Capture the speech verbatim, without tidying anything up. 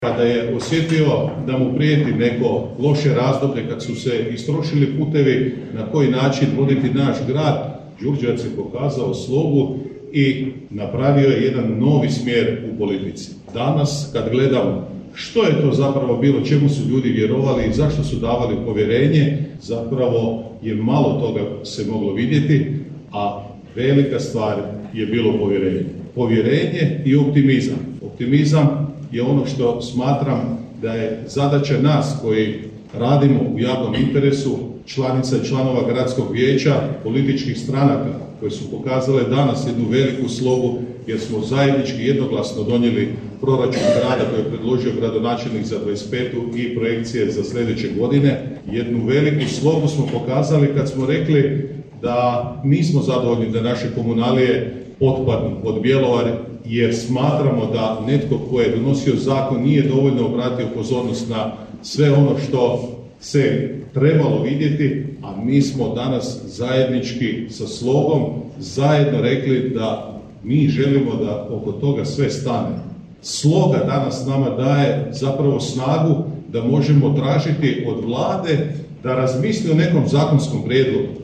Kada je osjetio da mu prijeti neko loše razdoblje, kad su se istrošili putevi na koji način voditi naš grad, Đurđevac je pokazao slogu i napravio je jedan novi smjer u politici. Danas, kad gledamo što je to zapravo bilo, čemu su ljudi vjerovali i zašto su davali povjerenje, zapravo je malo toga se moglo vidjeti, a velika stvar je bilo povjerenje. Povjerenje i optimizam. Optimizam je ono što smatram da je zadaća nas koji radimo u javnom interesu, članica i članova gradskog vijeća, političkih stranaka koje su pokazale danas jednu veliku slogu jer smo zajednički jednoglasno donijeli proračun grada koji je predložio gradonačelnik za dvadeset petu i projekcije za sljedeće godine. Jednu veliku slogu smo pokazali kad smo rekli da nismo zadovoljni da naše komunalije otpadnu pod Bjelovar jer smatramo da netko tko je donosio zakon nije dovoljno obratio pozornost na sve ono što se trebalo vidjeti, a mi smo danas zajednički sa slogom zajedno rekli da mi želimo da oko toga sve stane. Sloga danas nama daje zapravo snagu da možemo tražiti od vlade da razmisli o nekom zakonskom prijedlogu.